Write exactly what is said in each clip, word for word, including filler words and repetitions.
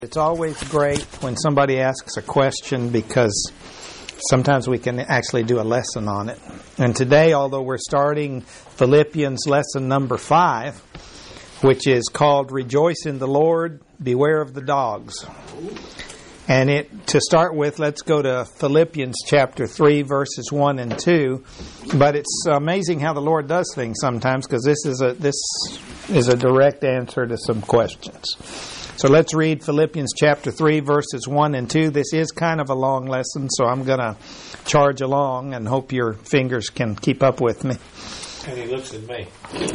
It's always great when somebody asks a question because sometimes we can actually do a lesson on it. And today, although we're starting Philippians lesson number five, which is called Rejoice in the Lord, Beware of the Dogs. And it to start with, let's go to Philippians chapter three, verses one and two. But it's amazing how the Lord does things sometimes, because this is a this is a direct answer to some questions. So let's read Philippians chapter three, verses one and two. This is kind of a long lesson, so I'm going to charge along and hope your fingers can keep up with me. And he looks at me.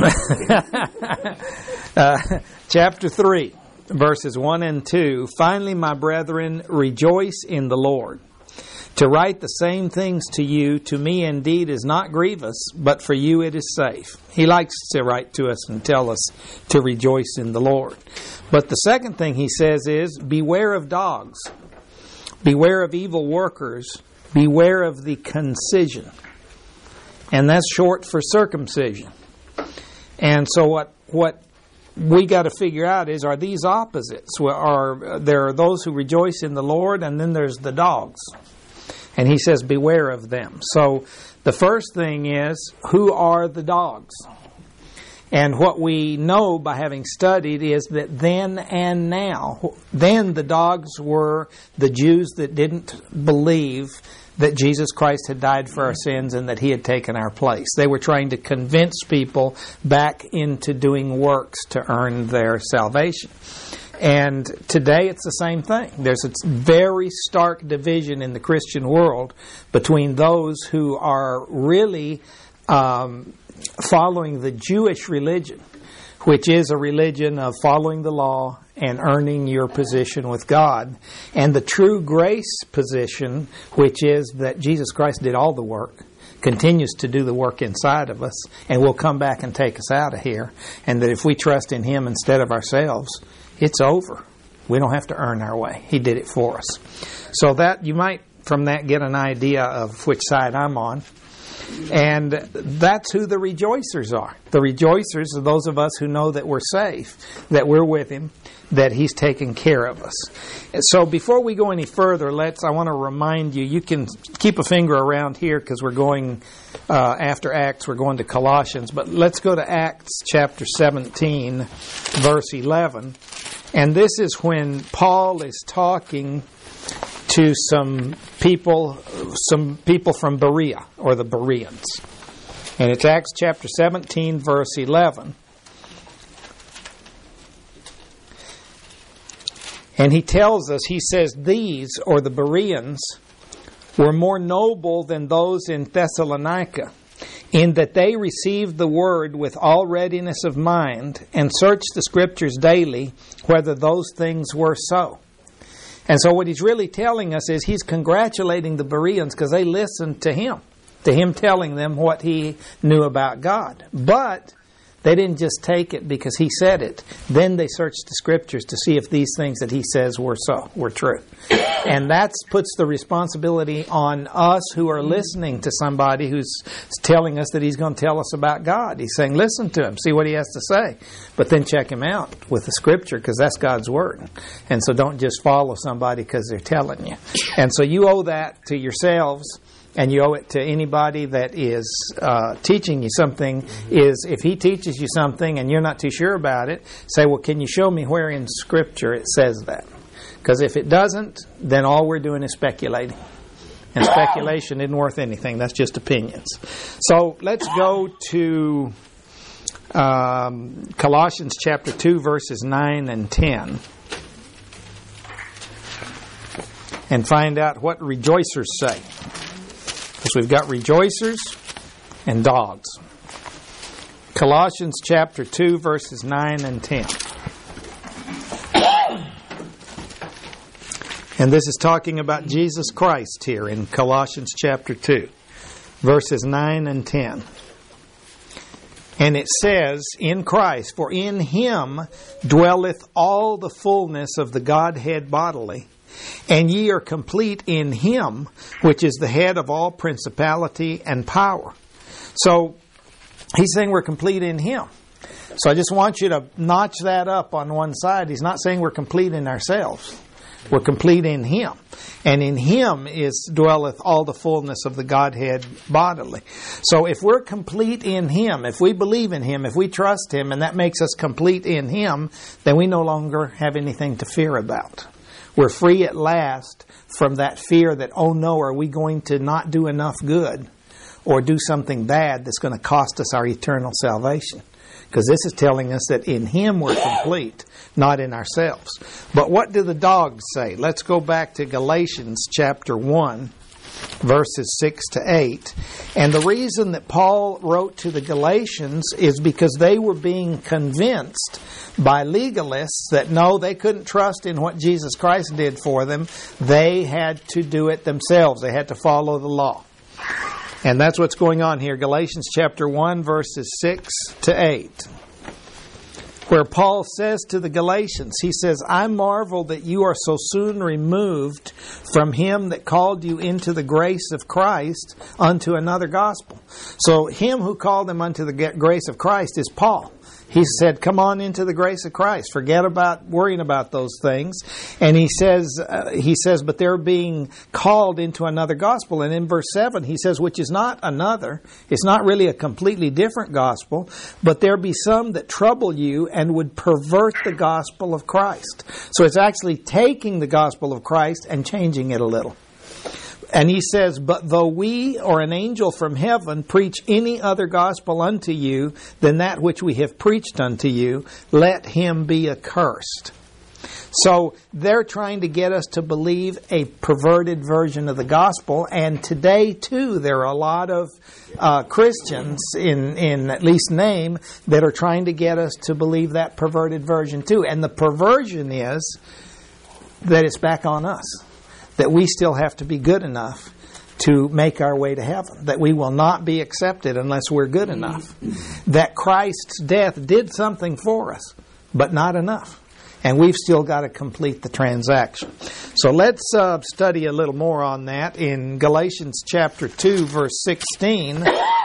uh, chapter three, verses one and two. Finally, my brethren, rejoice in the Lord. To write the same things to you, to me indeed is not grievous, but for you it is safe. He likes to write to us and tell us to rejoice in the Lord. But the second thing he says is, beware of dogs. Beware of evil workers. Beware of the concision. And that's short for circumcision. And so what what we got to figure out is, are these opposites? Are there are those who rejoice in the Lord, and then there's the dogs. And he says, beware of them. So the first thing is, who are the dogs? And what we know by having studied is that then and now, then the dogs were the Jews that didn't believe that Jesus Christ had died for our sins and that He had taken our place. They were trying to convince people back into doing works to earn their salvation. And today it's the same thing. There's a very stark division in the Christian world between those who are really um, following the Jewish religion, which is a religion of following the law and earning your position with God, and the true grace position, which is that Jesus Christ did all the work, continues to do the work inside of us, and will come back and take us out of here, and that if we trust in Him instead of ourselves, it's over. We don't have to earn our way. He did it for us. So that you might, from that, get an idea of which side I'm on. And that's who the rejoicers are. The rejoicers are those of us who know that we're safe, that we're with Him, that He's taken care of us. So before we go any further, let's. I want to remind you, you can keep a finger around here because we're going, uh, after Acts, we're going to Colossians. But let's go to Acts chapter seventeen, verse eleven. And this is when Paul is talking to some people, some people from Berea, or the Bereans. And it's Acts chapter seventeen, verse eleven. And he tells us, he says, these, or the Bereans, were more noble than those in Thessalonica, in that they received the word with all readiness of mind, and searched the Scriptures daily, whether those things were so. And so what he's really telling us is he's congratulating the Bereans because they listened to him, to him telling them what he knew about God. But they didn't just take it because he said it. Then they searched the Scriptures to see if these things that he says were so, were true. And that puts the responsibility on us who are listening to somebody who's telling us that he's going to tell us about God. He's saying, listen to him, see what he has to say. But then check him out with the Scripture, because that's God's Word. And so don't just follow somebody because they're telling you. And so you owe that to yourselves. And you owe it to anybody that is uh, teaching you something, is if he teaches you something and you're not too sure about it, say, well, can you show me where in Scripture it says that? Because if it doesn't, then all we're doing is speculating. And speculation isn't worth anything. That's just opinions. So let's go to um, Colossians chapter two, verses nine and ten. And find out what rejoicers say. Because we've got rejoicers and dogs. Colossians chapter two, verses nine and ten. And this is talking about Jesus Christ here in Colossians chapter two, verses nine and ten. And it says, in Christ, for in Him dwelleth all the fullness of the Godhead bodily. And ye are complete in Him, which is the head of all principality and power. So, he's saying we're complete in Him. So I just want you to notch that up on one side. He's not saying we're complete in ourselves. We're complete in Him. And in Him is dwelleth all the fullness of the Godhead bodily. So if we're complete in Him, if we believe in Him, if we trust Him, and that makes us complete in Him, then we no longer have anything to fear about. We're free at last from that fear that, oh no, are we going to not do enough good or do something bad that's going to cost us our eternal salvation? Because this is telling us that in Him we're complete, not in ourselves. But what do the dogs say? Let's go back to Galatians chapter one, verses six to eight. And the reason that Paul wrote to the Galatians is because they were being convinced by legalists that no, they couldn't trust in what Jesus Christ did for them. They had to do it themselves. They had to follow the law. And that's what's going on here. Galatians chapter one, verses six to eight. Where Paul says to the Galatians, he says, I marvel that you are so soon removed from Him that called you into the grace of Christ unto another gospel. So Him who called them unto the grace of Christ is Paul. He said, come on into the grace of Christ. Forget about worrying about those things. And he says, uh, he says, but they're being called into another gospel. And in verse seven, he says, which is not another. It's not really a completely different gospel. But there be some that trouble you and would pervert the gospel of Christ. So it's actually taking the gospel of Christ and changing it a little. And he says, but though we or an angel from heaven preach any other gospel unto you than that which we have preached unto you, let him be accursed. So they're trying to get us to believe a perverted version of the gospel. And today, too, there are a lot of uh, Christians, in, in at least name, that are trying to get us to believe that perverted version, too. And the perversion is that it's back on us. That we still have to be good enough to make our way to heaven. That we will not be accepted unless we're good enough. That Christ's death did something for us, but not enough. And we've still got to complete the transaction. So let's uh, study a little more on that. In Galatians chapter two, verse sixteen,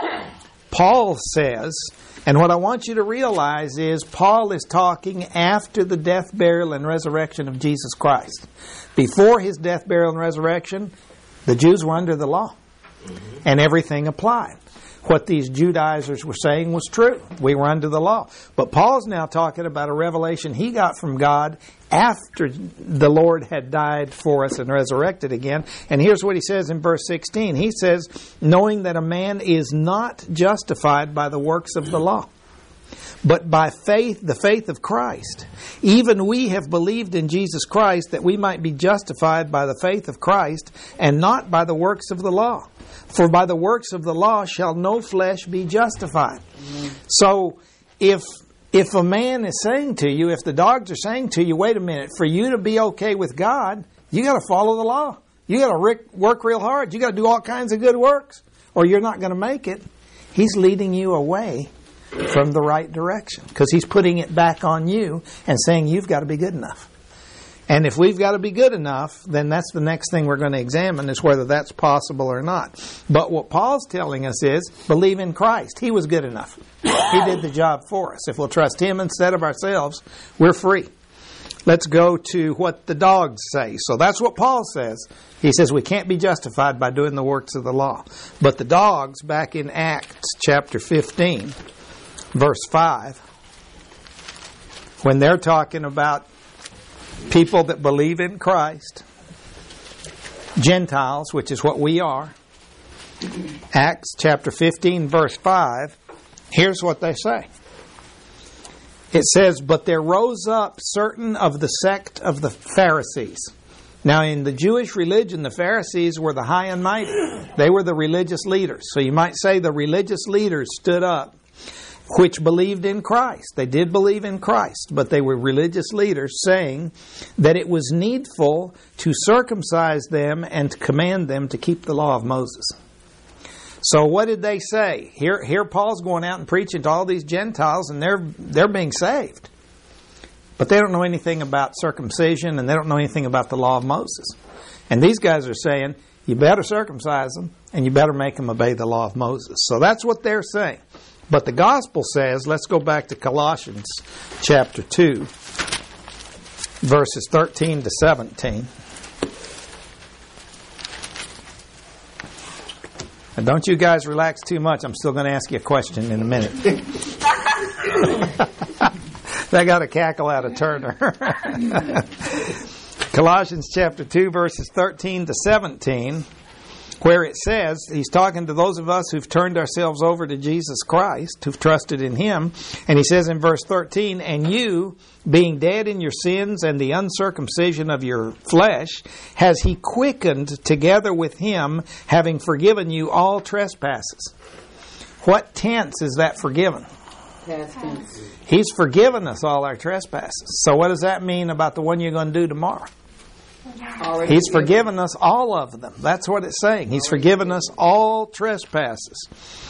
Paul says, and what I want you to realize is Paul is talking after the death, burial, and resurrection of Jesus Christ. Before His death, burial, and resurrection, the Jews were under the law. Mm-hmm. And everything applied. What these Judaizers were saying was true. We were under the law. But Paul's now talking about a revelation he got from God after the Lord had died for us and resurrected again. And here's what he says in verse sixteen. He says, knowing that a man is not justified by the works of the law, but by faith, the faith of Christ. Even we have believed in Jesus Christ that we might be justified by the faith of Christ and not by the works of the law. For by the works of the law shall no flesh be justified. Mm-hmm. So if if a man is saying to you, if the dogs are saying to you, wait a minute, for you to be okay with God, you got to follow the law. You got to work real hard. You got to do all kinds of good works, or you're not going to make it. He's leading you away from the right direction, because He's putting it back on you and saying you've got to be good enough. And if we've got to be good enough, then that's the next thing we're going to examine, is whether that's possible or not. But what Paul's telling us is, believe in Christ. He was good enough. He did the job for us. If we'll trust Him instead of ourselves, we're free. Let's go to what the dogs say. So that's what Paul says. He says we can't be justified by doing the works of the law. But the dogs, back in Acts chapter fifteen, verse five, when they're talking about people that believe in Christ, Gentiles, which is what we are, Acts chapter fifteen, verse five, here's what they say. It says, but there rose up certain of the sect of the Pharisees. Now, in the Jewish religion, the Pharisees were the high and mighty. They were the religious leaders. So you might say the religious leaders stood up, which believed in Christ. They did believe in Christ, but they were religious leaders, saying that it was needful to circumcise them and to command them to keep the law of Moses. So what did they say? Here, here Paul's going out and preaching to all these Gentiles, and they're they're being saved. But they don't know anything about circumcision, and they don't know anything about the law of Moses. And these guys are saying, you better circumcise them, and you better make them obey the law of Moses. So that's what they're saying. But the gospel says, let's go back to Colossians chapter two, verses thirteen to seventeen. And don't you guys relax too much. I'm still going to ask you a question in a minute. They got a cackle out of Turner. Colossians chapter two, verses thirteen to seventeen, where it says, he's talking to those of us who've turned ourselves over to Jesus Christ, who've trusted in Him. And he says in verse thirteen, "And you, being dead in your sins and the uncircumcision of your flesh, has He quickened together with Him, having forgiven you all trespasses." What tense is that forgiven? Past tense. He's forgiven us all our trespasses. So what does that mean about the one you're going to do tomorrow? Already He's forgiven us all of them. That's what it's saying. He's forgiven us all trespasses.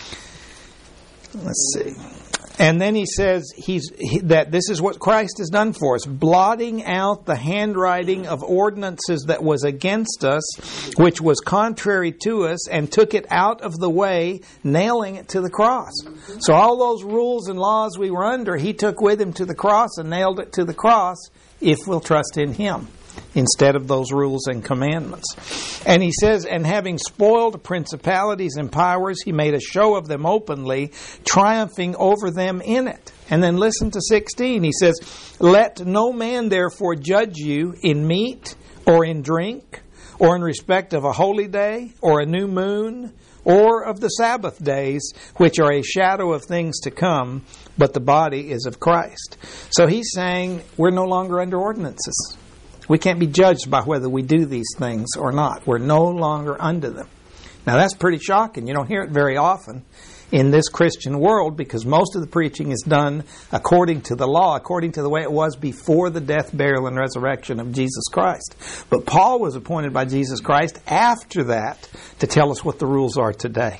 Let's see. And then he says he's he, that this is what Christ has done for us, blotting out the handwriting of ordinances that was against us, which was contrary to us, and took it out of the way, nailing it to the cross. So all those rules and laws we were under, He took with Him to the cross and nailed it to the cross if we'll trust in Him instead of those rules and commandments. And he says, "And having spoiled principalities and powers, He made a show of them openly, triumphing over them in it." And then listen to sixteen. He says, "Let no man therefore judge you in meat or in drink, or in respect of a holy day, or a new moon, or of the Sabbath days, which are a shadow of things to come, but the body is of Christ." So he's saying we're no longer under ordinances. We can't be judged by whether we do these things or not. We're no longer under them. Now that's pretty shocking. You don't hear it very often in this Christian world because most of the preaching is done according to the law, according to the way it was before the death, burial, and resurrection of Jesus Christ. But Paul was appointed by Jesus Christ after that to tell us what the rules are today.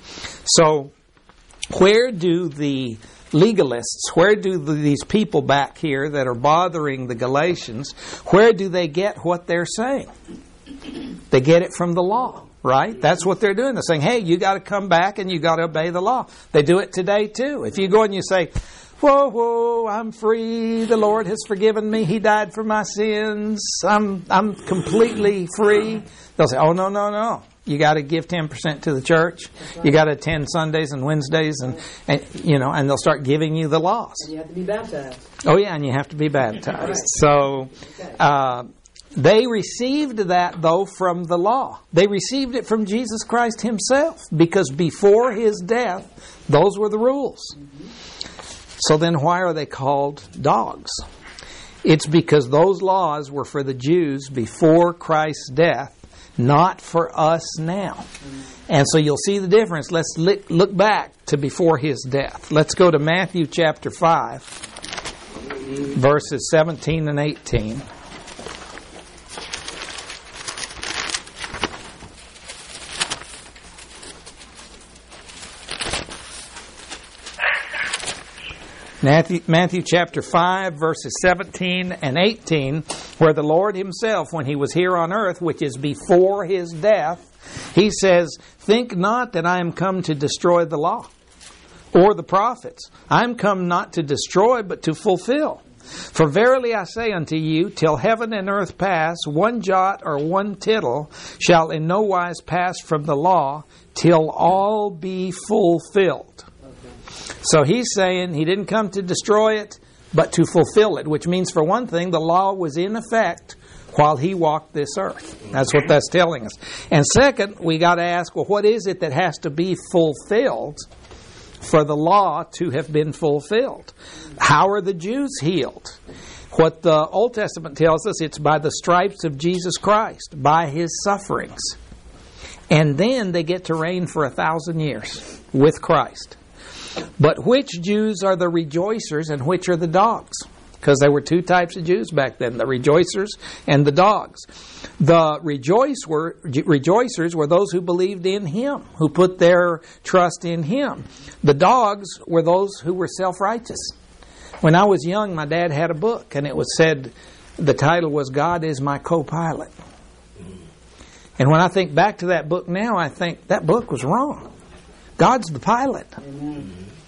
So where do the legalists, where do the, these people back here that are bothering the Galatians, where do they get what they're saying? They get it from the law, right? That's what they're doing. They're saying, hey, you got to come back and you got to obey the law. They do it today too. If you go and you say, whoa, whoa, I'm free, the Lord has forgiven me, He died for my sins, I'm I'm completely free, they'll say, oh, no, no, no. You got to give ten percent to the church. Right. You got to attend Sundays and Wednesdays, and, and you know, and they'll start giving you the laws. And you have to be baptized. Oh yeah, and you have to be baptized. So uh, they received that though from the law. They received it from Jesus Christ Himself because before His death, those were the rules. Mm-hmm. So then, why are they called dogs? It's because those laws were for the Jews before Christ's death, not for us now. And so you'll see the difference. Let's look back to before His death. Let's go to Matthew chapter five, verses seventeen and eighteen. Matthew, Matthew chapter five, verses seventeen and eighteen, where the Lord Himself, when He was here on earth, which is before His death, He says, "Think not that I am come to destroy the law or the prophets. I am come not to destroy, but to fulfill. For verily I say unto you, till heaven and earth pass, one jot or one tittle shall in no wise pass from the law, till all be fulfilled." So He's saying He didn't come to destroy it, but to fulfill it, which means, for one thing, the law was in effect while He walked this earth. That's what that's telling us. And second, we got to ask, well, what is it that has to be fulfilled for the law to have been fulfilled? How are the Jews healed? What the Old Testament tells us, it's by the stripes of Jesus Christ, by His sufferings. And then they get to reign for a thousand years with Christ. But which Jews are the rejoicers and which are the dogs? Because there were two types of Jews back then, the rejoicers and the dogs. The rejoice were, rejoicers were those who believed in Him, who put their trust in Him. The dogs were those who were self-righteous. When I was young, my dad had a book, and it was said, the title was God is My Co-Pilot. And when I think back to that book now, I think that book was wrong. God's the pilot. Amen.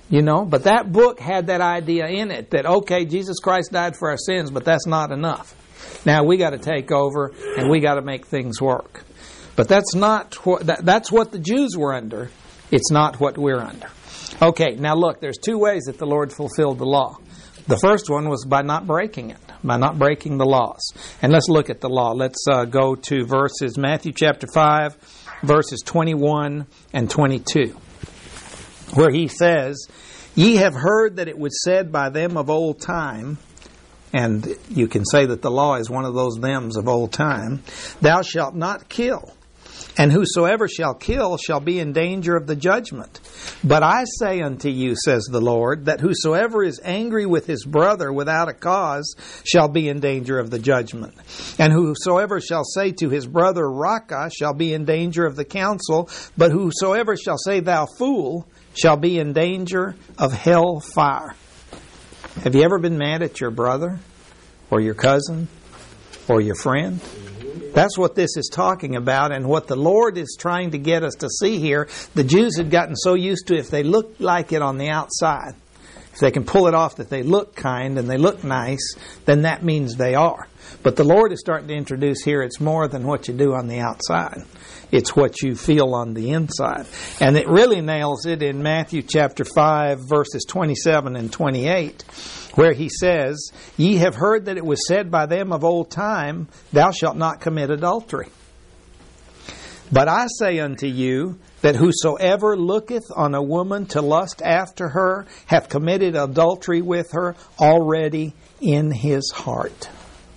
You know, but that book had that idea in it that, okay, Jesus Christ died for our sins, but that's not enough. Now we got to take over and we got to make things work. But that's not what, that, that's what the Jews were under. It's not what we're under. Okay, now look, there's two ways that the Lord fulfilled the law. The first one was by not breaking it, by not breaking the laws. And let's look at the law. Let's uh, go to verses, Matthew chapter five, verses twenty-one and twenty-two, where he says, "Ye have heard that it was said by them of old time," and you can say that the law is one of those thems of old time, "Thou shalt not kill. And whosoever shall kill shall be in danger of the judgment. But I say unto you, says the Lord, that whosoever is angry with his brother without a cause shall be in danger of the judgment. And whosoever shall say to his brother, Raca, shall be in danger of the council. But whosoever shall say, Thou fool, shall be in danger of hell fire." Have you ever been mad at your brother or your cousin or your friend? That's what this is talking about, and what the Lord is trying to get us to see here. The Jews had gotten so used to, if they looked like it on the outside, if they can pull it off that they look kind and they look nice, then that means they are. But the Lord is starting to introduce here, it's more than what you do on the outside. It's what you feel on the inside. And it really nails it in Matthew chapter five, verses twenty-seven and twenty-eight, where he says, "Ye have heard that it was said by them of old time, Thou shalt not commit adultery. But I say unto you, that whosoever looketh on a woman to lust after her hath committed adultery with her already in his heart."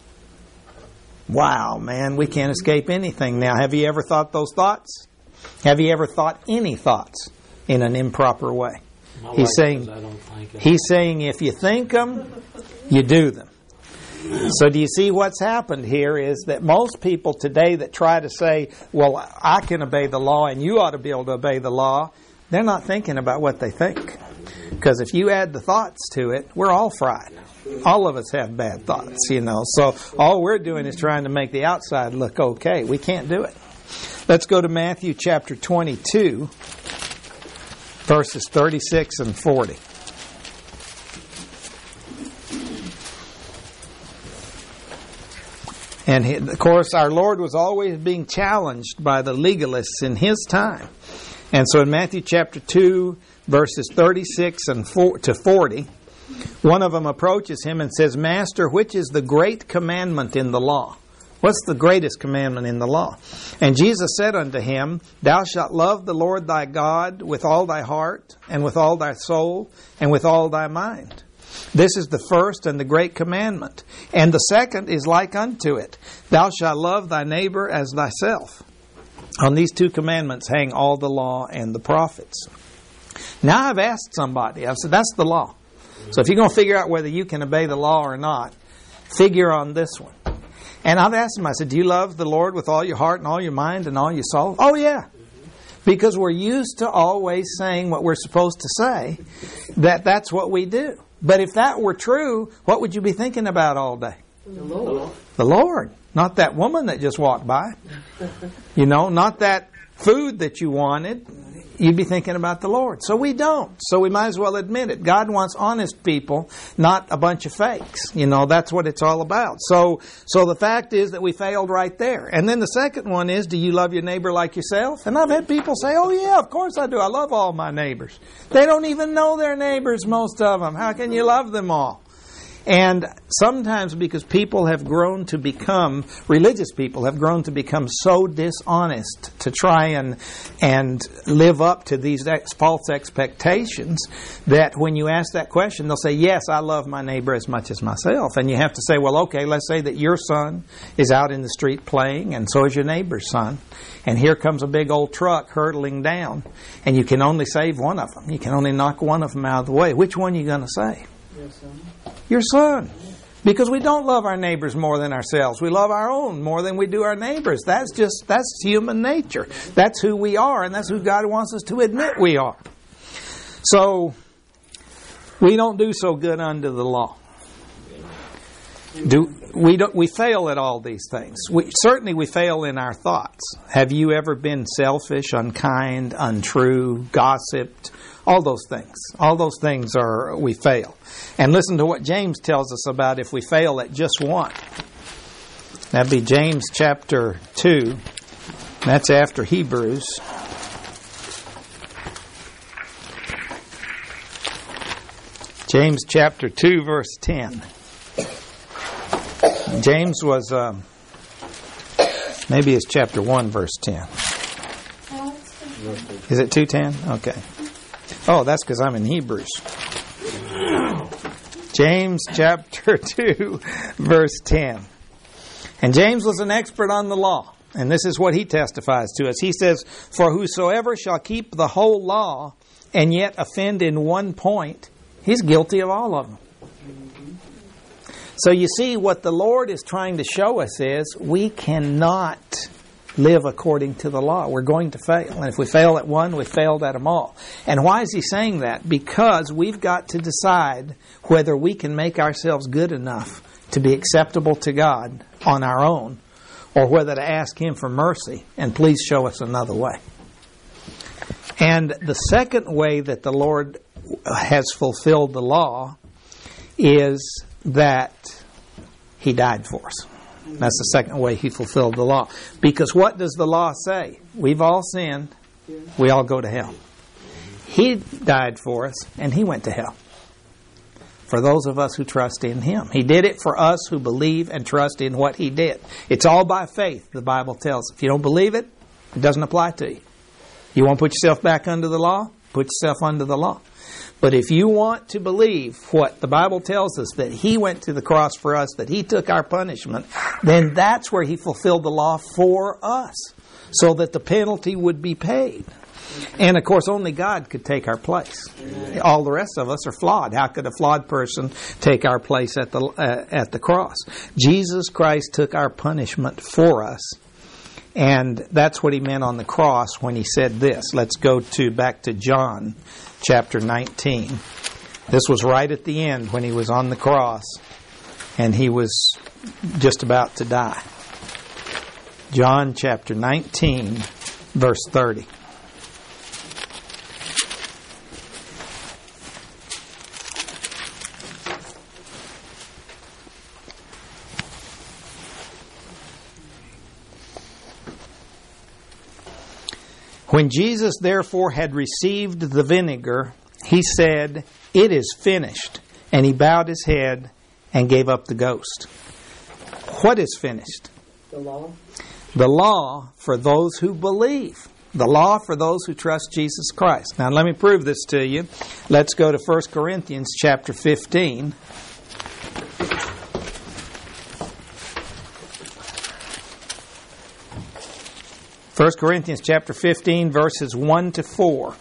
Wow, man, we can't escape anything now. Have you ever thought those thoughts? Have you ever thought any thoughts in an improper way? My He's saying, I don't think it. he's saying if you think them, you do them. So do you see what's happened here is that most people today that try to say, well, I can obey the law and you ought to be able to obey the law, they're not thinking about what they think. Because if you add the thoughts to it, we're all fried. All of us have bad thoughts, you know. So all we're doing is trying to make the outside look okay. We can't do it. Let's go to Matthew chapter twenty-two, verses thirty-six and forty. And he, of course, our Lord was always being challenged by the legalists in His time. And so in Matthew chapter two, verses thirty-six and four to forty, one of them approaches Him and says, "Master, which is the great commandment in the law?" What's the greatest commandment in the law? And Jesus said unto him, "Thou shalt love the Lord thy God with all thy heart, and with all thy soul, and with all thy mind. This is the first and the great commandment. And the second is like unto it. Thou shalt love thy neighbor as thyself. On these two commandments hang all the law and the prophets." Now I've asked somebody, I've said, that's the law. So if you're going to figure out whether you can obey the law or not, figure on this one. And I've asked them, I said, do you love the Lord with all your heart and all your mind and all your soul? Oh, yeah. Because we're used to always saying what we're supposed to say, that that's what we do. But if that were true, what would you be thinking about all day? The Lord. The Lord. Not that woman that just walked by. You know, not that food that you wanted. You'd be thinking about the Lord. So we don't. So we might as well admit it. God wants honest people, not a bunch of fakes. You know, that's what it's all about. So so the fact is that we failed right there. And then the second one is, do you love your neighbor like yourself? And I've had people say, oh yeah, of course I do. I love all my neighbors. They don't even know their neighbors, most of them. How can you love them all? And sometimes because people have grown to become, religious people have grown to become so dishonest to try and and live up to these ex- false expectations that when you ask that question, they'll say, yes, I love my neighbor as much as myself. And you have to say, well, okay, let's say that your son is out in the street playing and so is your neighbor's son. And here comes a big old truck hurtling down and you can only save one of them. You can only knock one of them out of the way. Which one are you going to save? Your son. Your son. Because we don't love our neighbors more than ourselves. We love our own more than we do our neighbors. That's just, that's human nature. That's who we are, and that's who God wants us to admit we are. So, we don't do so good under the law. Do we don't, we fail at all these things. We, certainly we fail in our thoughts. Have you ever been selfish, unkind, untrue, gossiped? All those things. All those things are, we fail. And listen to what James tells us about if we fail at just one. That'd be James chapter two. That's after Hebrews. James chapter two, verse ten. James was, um, maybe it's chapter one, verse ten. Is it two ten? Okay. Oh, that's because I'm in Hebrews. James chapter two, verse ten. And James was an expert on the law. And this is what he testifies to us. He says, "For whosoever shall keep the whole law and yet offend in one point, he's guilty of all of them." So you see, what the Lord is trying to show us is we cannot live according to the law. We're going to fail. And if we fail at one, we failed at them all. And why is he saying that? Because we've got to decide whether we can make ourselves good enough to be acceptable to God on our own, or whether to ask Him for mercy and please show us another way. And the second way that the Lord has fulfilled the law is that He died for us. That's the second way He fulfilled the law. Because what does the law say? We've all sinned. We all go to hell. He died for us, and He went to hell. For those of us who trust in Him. He did it for us who believe and trust in what He did. It's all by faith, the Bible tells us. If you don't believe it, it doesn't apply to you. You want to put yourself back under the law? Put yourself under the law. But if you want to believe what the Bible tells us, that He went to the cross for us, that He took our punishment, then that's where He fulfilled the law for us, so that the penalty would be paid. And of course, only God could take our place. All the rest of us are flawed. How could a flawed person take our place at the uh, at the cross? Jesus Christ took our punishment for us. And that's what He meant on the cross when He said this. Let's go to back to John chapter nineteen. This was right at the end when He was on the cross and He was just about to die. John chapter nineteen, verse thirty. When Jesus therefore had received the vinegar, He said, "It is finished." And He bowed His head and gave up the ghost. What is finished? The law. The law for those who believe. The law for those who trust Jesus Christ. Now let me prove this to you. Let's go to First Corinthians chapter fifteen. First Corinthians chapter fifteen, verses one to four.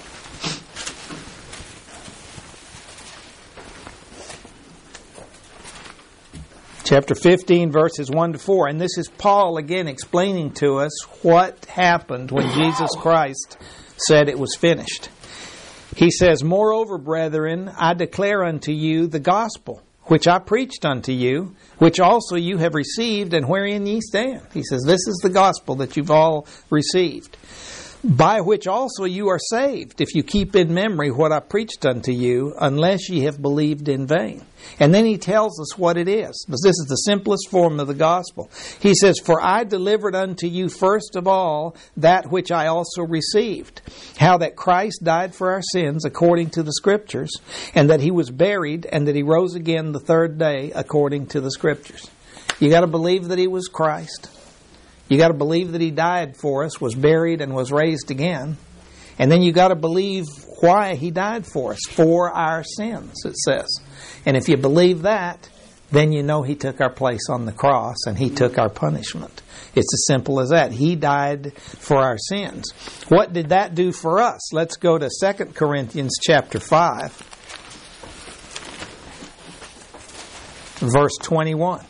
Chapter fifteen, verses one to four. And this is Paul again explaining to us what happened when Jesus Christ said it was finished. He says, "Moreover, brethren, I declare unto you the gospel, which I preached unto you, which also you have received, and wherein ye stand." He says, this is the gospel that you've all received, by which also you are saved, if you keep in memory what I preached unto you, unless ye have believed in vain. And then he tells us what it is. But this is the simplest form of the gospel. He says, "For I delivered unto you first of all that which I also received, how that Christ died for our sins according to the Scriptures, and that He was buried, and that He rose again the third day according to the Scriptures." You got to believe that He was Christ. You got to believe that He died for us, was buried, and was raised again. And then you got to believe why He died for us, for our sins, it says. And if you believe that, then you know He took our place on the cross and He took our punishment. It's as simple as that. He died for our sins. What did that do for us? Let's go to Second Corinthians chapter five, verse twenty-one.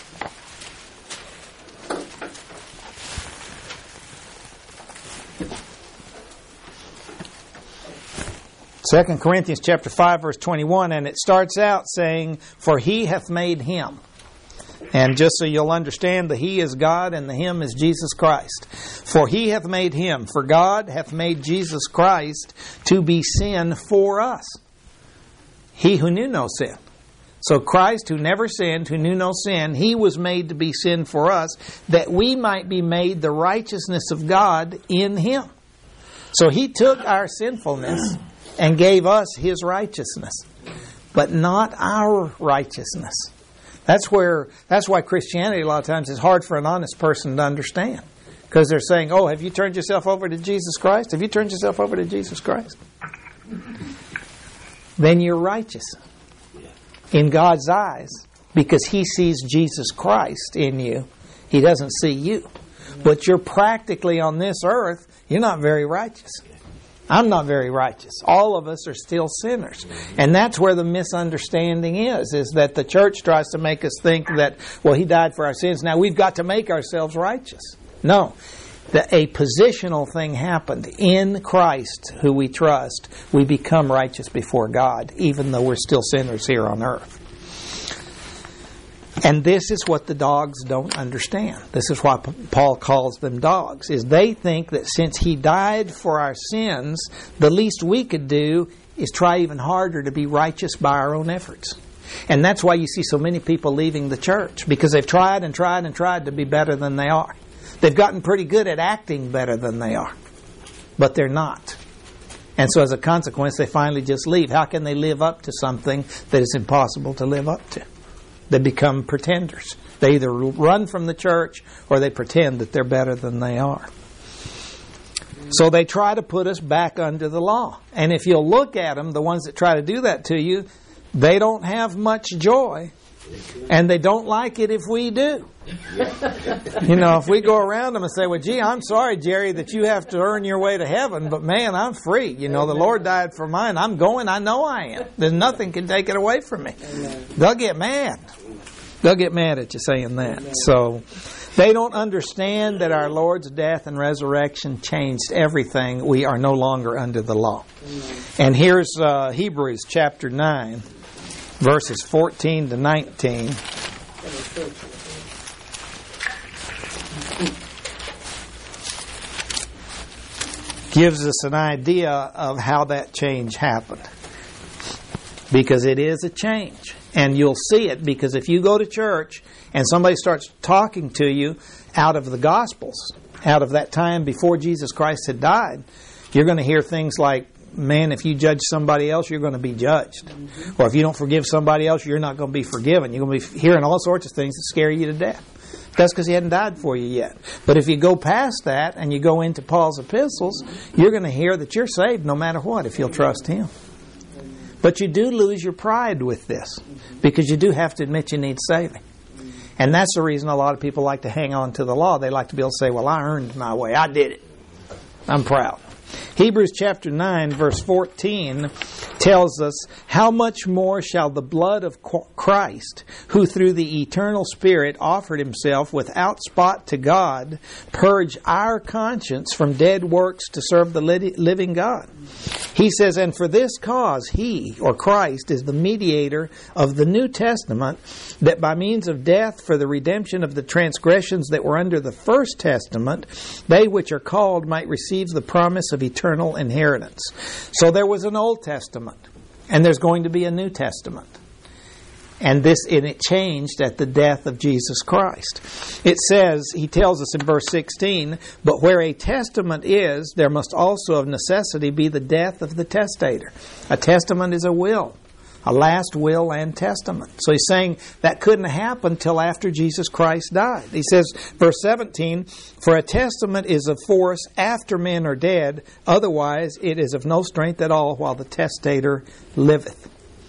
Second Corinthians chapter five, verse twenty-one, and it starts out saying, "For He hath made Him." And just so you'll understand, the He is God and the Him is Jesus Christ. For He hath made Him, for God hath made Jesus Christ to be sin for us. He who knew no sin. So Christ, who never sinned, who knew no sin, He was made to be sin for us, that we might be made the righteousness of God in Him. So He took our sinfulness and gave us His righteousness, but not our righteousness. That's where that's why Christianity a lot of times is hard for an honest person to understand. Because they're saying, oh, have you turned yourself over to Jesus Christ? Have you turned yourself over to Jesus Christ? Then you're righteous in God's eyes, because He sees Jesus Christ in you. He doesn't see you. But you're practically on this earth, you're not very righteous. I'm not very righteous. All of us are still sinners. And that's where the misunderstanding is, is that the church tries to make us think that, well, He died for our sins, now we've got to make ourselves righteous. No. The, a positional thing happened. In Christ, who we trust, we become righteous before God, even though we're still sinners here on earth. And this is what the dogs don't understand. This is why Paul calls them dogs, is they think that since He died for our sins, the least we could do is try even harder to be righteous by our own efforts. And that's why you see so many people leaving the church, because they've tried and tried and tried to be better than they are. They've gotten pretty good at acting better than they are, but they're not. And so as a consequence, they finally just leave. How can they live up to something that is impossible to live up to? They become pretenders. They either run from the church or they pretend that they're better than they are. So they try to put us back under the law. And if you'll look at them, the ones that try to do that to you, they don't have much joy. And they don't like it if we do. You know, if we go around them and say, well, gee, I'm sorry, Jerry, that you have to earn your way to heaven, but man, I'm free. You know, the Lord died for mine. I'm going. I know I am. There's nothing can take it away from me. They'll get mad. They'll get mad at you saying that. So they don't understand that our Lord's death and resurrection changed everything. We are no longer under the law. And here's uh, Hebrews chapter nine. Verses fourteen to nineteen. Gives us an idea of how that change happened. Because it is a change. And you'll see it, because if you go to church and somebody starts talking to you out of the Gospels, out of that time before Jesus Christ had died, you're going to hear things like, man, if you judge somebody else, you're going to be judged. Mm-hmm. Or if you don't forgive somebody else, you're not going to be forgiven. You're going to be hearing all sorts of things that scare you to death. That's because He hadn't died for you yet. But if you go past that and you go into Paul's epistles, you're going to hear that you're saved no matter what if you'll trust Him. But you do lose your pride with this, because you do have to admit you need saving. And that's the reason a lot of people like to hang on to the law. They like to be able to say, well, I earned my way. I did it. I'm proud. Hebrews chapter nine verse fourteen tells us, how much more shall the blood of Christ, who through the eternal Spirit offered Himself without spot to God, purge our conscience from dead works to serve the living God? He says, and for this cause He, or Christ, is the mediator of the New Testament, that by means of death for the redemption of the transgressions that were under the first testament, they which are called might receive the promise of eternal inheritance. So there was an Old Testament, and there's going to be a New Testament. And this, and it changed at the death of Jesus Christ. It says, he tells us in verse sixteen, but where a testament is, there must also of necessity be the death of the testator. A testament is a will, a last will and testament. So he's saying that couldn't happen till after Jesus Christ died. He says, verse seventeen, for a testament is of force after men are dead, otherwise it is of no strength at all while the testator liveth.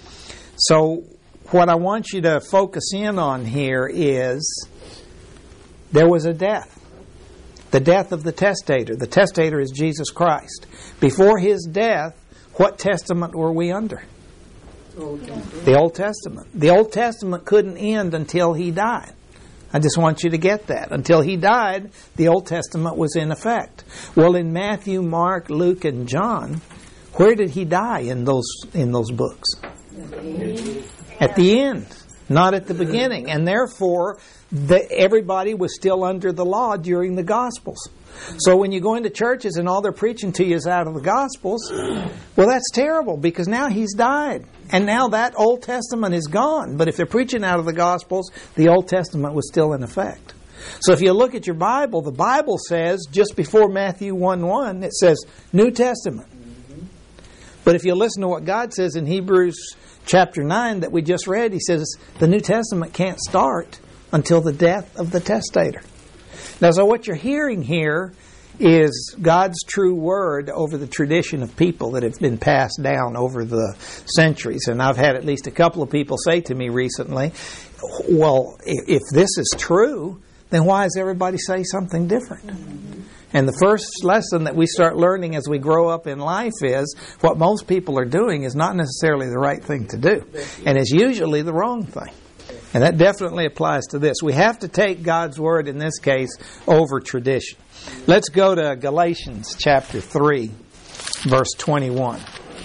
So what I want you to focus in on here is there was a death. The death of the testator. The testator is Jesus Christ. Before His death, what testament were we under? Old the Old Testament. The Old Testament couldn't end until He died. I just want you to get that. Until He died, the Old Testament was in effect. Well, in Matthew, Mark, Luke, and John, where did He die in those in those books? At the end. Not at the beginning. And therefore, the, everybody was still under the law during the Gospels. So when you go into churches and all they're preaching to you is out of the Gospels, well, that's terrible because now He's died. And now that Old Testament is gone. But if they're preaching out of the Gospels, the Old Testament was still in effect. So if you look at your Bible, the Bible says, just before Matthew one one, it says New Testament. But if you listen to what God says in Hebrews chapter nine that we just read, He says the New Testament can't start until the death of the testator. Now, so what you're hearing here is God's true word over the tradition of people that have been passed down over the centuries. And I've had at least a couple of people say to me recently, well, if this is true, then why does everybody say something different? Mm-hmm. And the first lesson that we start learning as we grow up in life is what most people are doing is not necessarily the right thing to do. And it's usually the wrong thing. And that definitely applies to this. We have to take God's Word, in this case, over tradition. Let's go to Galatians chapter three, verse twenty-one.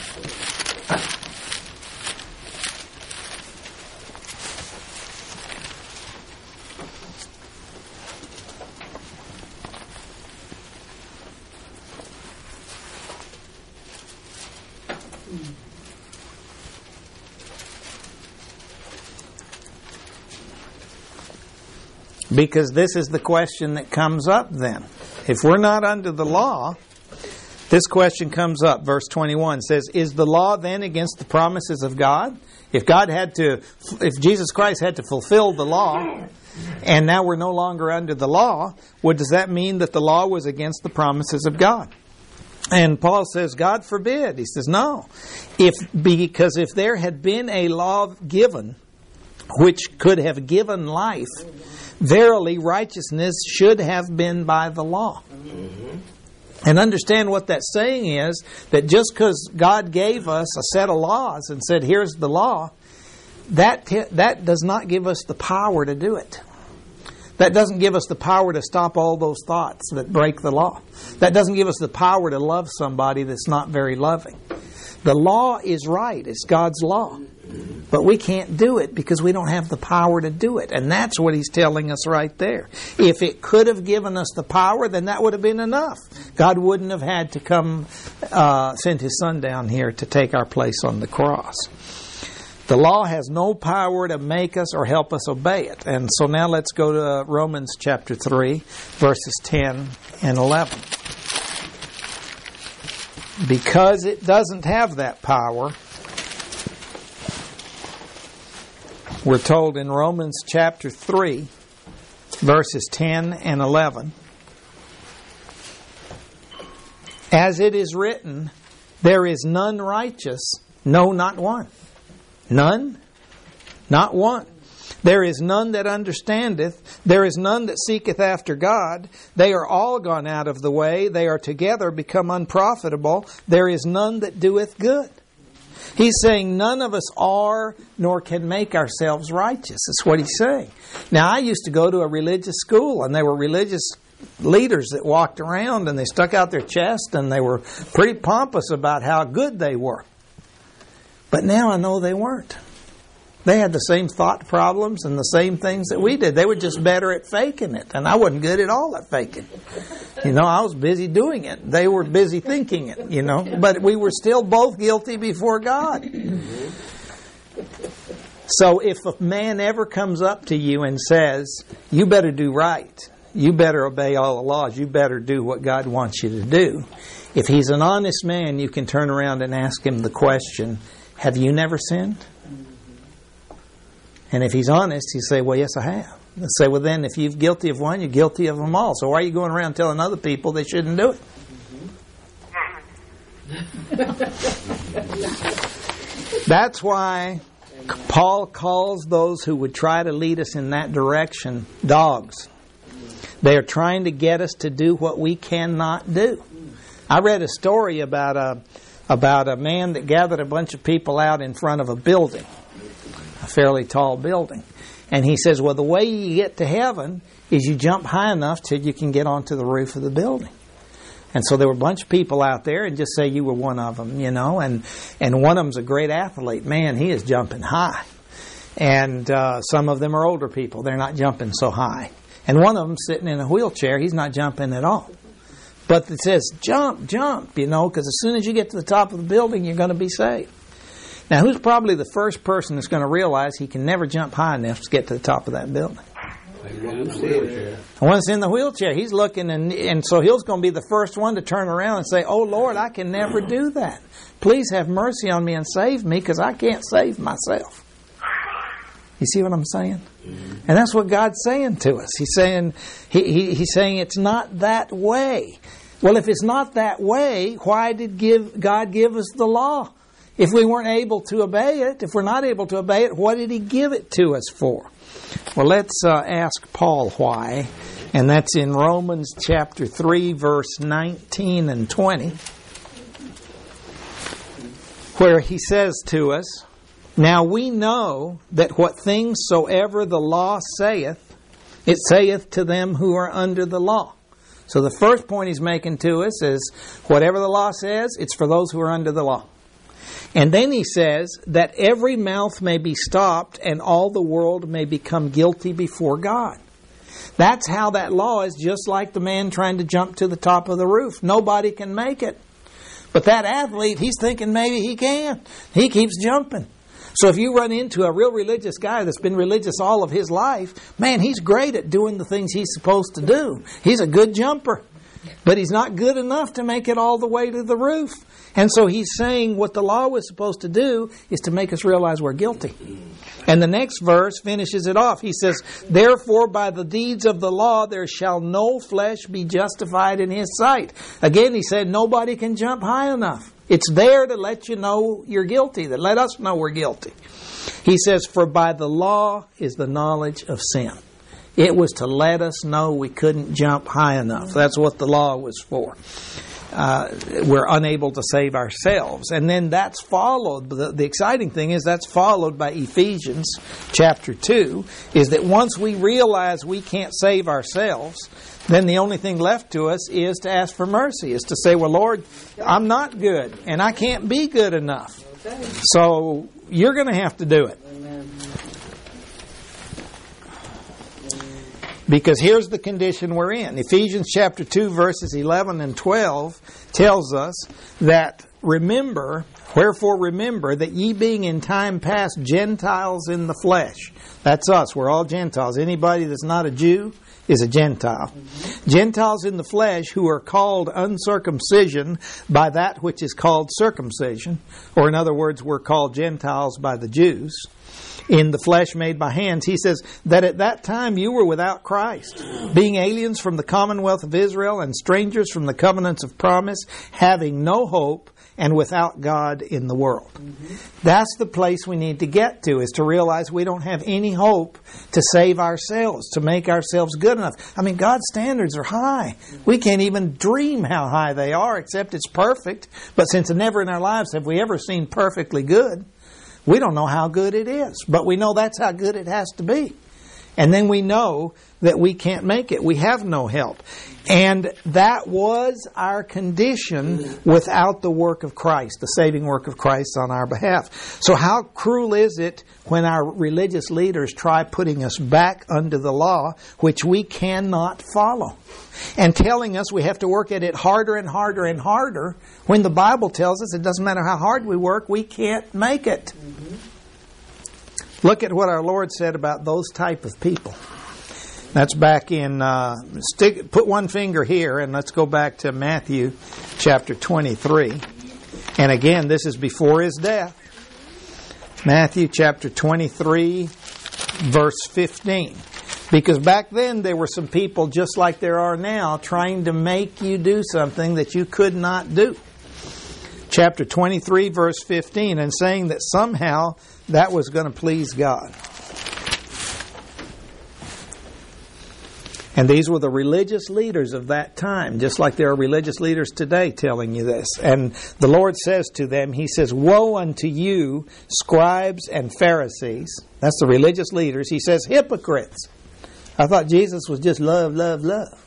Because this is the question that comes up then. If we're not under the law, this question comes up. Verse twenty-one says, is the law then against the promises of God? If God had to, if Jesus Christ had to fulfill the law, and now we're no longer under the law, what does that mean that the law was against the promises of God? And Paul says, God forbid. He says, no. If because if there had been a law given which could have given life, verily righteousness should have been by the law. Mm-hmm. And understand what that's saying is that just because God gave us a set of laws and said, here's the law, that t- that does not give us the power to do it. That doesn't give us the power to stop all those thoughts that break the law. That doesn't give us the power to love somebody that's not very loving. The law is right. It's God's law. But we can't do it because we don't have the power to do it. And that's what he's telling us right there. If it could have given us the power, then that would have been enough. God wouldn't have had to come, uh, send His Son down here to take our place on the cross. The law has no power to make us or help us obey it. And so now let's go to Romans chapter three, verses ten and eleven. Because it doesn't have that power, we're told in Romans chapter three, verses ten and eleven, as it is written, there is none righteous, no, not one. None, not one. There is none that understandeth. There is none that seeketh after God. They are all gone out of the way. They are together become unprofitable. There is none that doeth good. He's saying none of us are nor can make ourselves righteous. That's what he's saying. Now, I used to go to a religious school, and there were religious leaders that walked around, and they stuck out their chest, and they were pretty pompous about how good they were. But now I know they weren't. They had the same thought problems and the same things that we did. They were just better at faking it. And I wasn't good at all at faking. You know, I was busy doing it. They were busy thinking it, you know. But we were still both guilty before God. So if a man ever comes up to you and says, you better do right, you better obey all the laws, you better do what God wants you to do, if he's an honest man, you can turn around and ask him the question, have you never sinned? And if he's honest, he'll say, well, yes, I have. They'll say, well, then, if you're guilty of one, you're guilty of them all. So why are you going around telling other people they shouldn't do it? That's why Paul calls those who would try to lead us in that direction dogs. They are trying to get us to do what we cannot do. I read a story about a about a man that gathered a bunch of people out in front of a building, a fairly tall building. And he says, well, the way you get to heaven is you jump high enough till you can get onto the roof of the building. And so there were a bunch of people out there, and just say you were one of them, you know, and, and one of them's a great athlete. Man, he is jumping high. And uh, some of them are older people. They're not jumping so high. And one of them sitting in a wheelchair, he's not jumping at all. But it says, jump, jump, you know, because as soon as you get to the top of the building, you're going to be saved. Now, who's probably the first person that's going to realize he can never jump high enough to get to the top of that building? The one that's in the wheelchair. He's looking, and, and so he's going to be the first one to turn around and say, oh, Lord, I can never do that. Please have mercy on me and save me, because I can't save myself. You see what I'm saying? And that's what God's saying to us. He's saying, he, he, he's saying it's not that way. Well, if it's not that way, why did give, God give us the law? If we weren't able to obey it, if we're not able to obey it, what did He give it to us for? Well, let's uh, ask Paul why. And that's in Romans chapter three, verse nineteen and twenty, where he says to us, now we know that what things soever the law saith, it saith to them who are under the law. So the first point he's making to us is, whatever the law says, it's for those who are under the law. And then he says that every mouth may be stopped and all the world may become guilty before God. That's how that law is, just like the man trying to jump to the top of the roof. Nobody can make it. But that athlete, he's thinking maybe he can. He keeps jumping. So if you run into a real religious guy that's been religious all of his life, man, he's great at doing the things he's supposed to do. He's a good jumper. But he's not good enough to make it all the way to the roof. And so he's saying what the law was supposed to do is to make us realize we're guilty. And the next verse finishes it off. He says, therefore by the deeds of the law there shall no flesh be justified in His sight. Again, he said nobody can jump high enough. It's there to let you know you're guilty, to let us know we're guilty. He says, for by the law is the knowledge of sin. It was to let us know we couldn't jump high enough. That's what the law was for. Uh, we're unable to save ourselves. And then that's followed, the, the exciting thing is that's followed by Ephesians chapter two, is that once we realize we can't save ourselves, then the only thing left to us is to ask for mercy, is to say, well, Lord, I'm not good, and I can't be good enough. So you're going to have to do it. Because here's the condition we're in. Ephesians chapter two, verses eleven and twelve tells us that, remember, wherefore remember that ye being in time past Gentiles in the flesh. That's us. We're all Gentiles. Anybody that's not a Jew is a Gentile. Mm-hmm. Gentiles in the flesh who are called uncircumcision by that which is called circumcision. Or in other words, we're called Gentiles by the Jews. In the flesh made by hands, he says that at that time you were without Christ, being aliens from the commonwealth of Israel and strangers from the covenants of promise, having no hope and without God in the world. Mm-hmm. That's the place we need to get to, is to realize we don't have any hope to save ourselves, to make ourselves good enough. I mean, God's standards are high. We can't even dream how high they are, except it's perfect. But since never in our lives have we ever seen perfectly good, we don't know how good it is, but we know that's how good it has to be. And then we know that we can't make it. We have no help. And that was our condition without the work of Christ, the saving work of Christ on our behalf. So how cruel is it when our religious leaders try putting us back under the law, which we cannot follow, and telling us we have to work at it harder and harder and harder, when the Bible tells us it doesn't matter how hard we work, we can't make it. Mm-hmm. Look at what our Lord said about those type of people. That's back in, uh, stick, put one finger here and let's go back to Matthew chapter twenty-three. And again, this is before His death. Matthew chapter twenty-three, verse fifteen. Because back then there were some people just like there are now trying to make you do something that you could not do. Chapter twenty-three, verse fifteen, and saying that somehow that was going to please God. And these were the religious leaders of that time, just like there are religious leaders today telling you this. And the Lord says to them, He says, woe unto you, scribes and Pharisees. That's the religious leaders. He says, hypocrites. I thought Jesus was just love, love, love.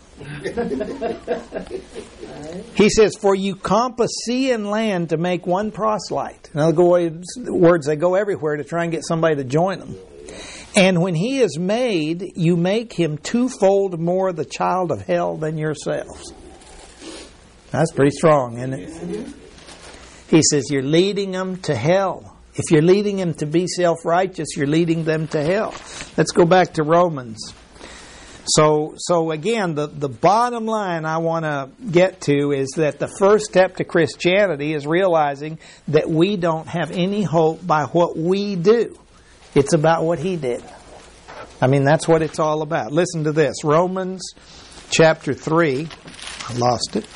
He says, for you compass sea and land to make one proselyte. In other words, they go everywhere to try and get somebody to join them. And when he is made, you make him twofold more the child of hell than yourselves. That's pretty strong, isn't it? He says you're leading them to hell. If you're leading them to be self-righteous, you're leading them to hell. Let's go back to Romans. So, so again, the, the bottom line I want to get to is that the first step to Christianity is realizing that we don't have any hope by what we do. It's about what He did. I mean, that's what it's all about. Listen to this. Romans chapter three. I lost it.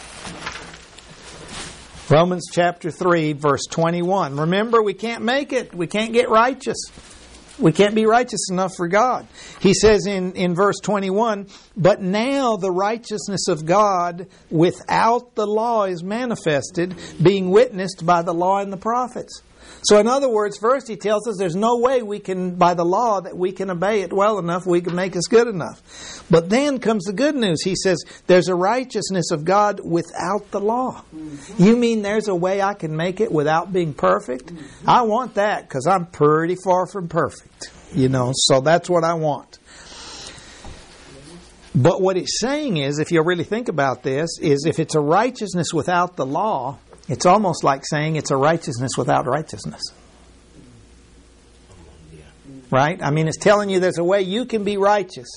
Romans chapter three, verse twenty-one. Remember, we can't make it. We can't get righteous. We can't be righteous enough for God. He says in, in verse twenty-one, but now the righteousness of God without the law is manifested, being witnessed by the law and the prophets. So in other words, first he tells us there's no way we can, by the law, that we can obey it well enough, we can make us good enough. But then comes the good news. He says there's a righteousness of God without the law. Mm-hmm. You mean there's a way I can make it without being perfect? Mm-hmm. I want that because I'm pretty far from perfect. You know, so that's what I want. But what it's saying is, if you really think about this, is if it's a righteousness without the law, it's almost like saying it's a righteousness without righteousness. Right? I mean, it's telling you there's a way you can be righteous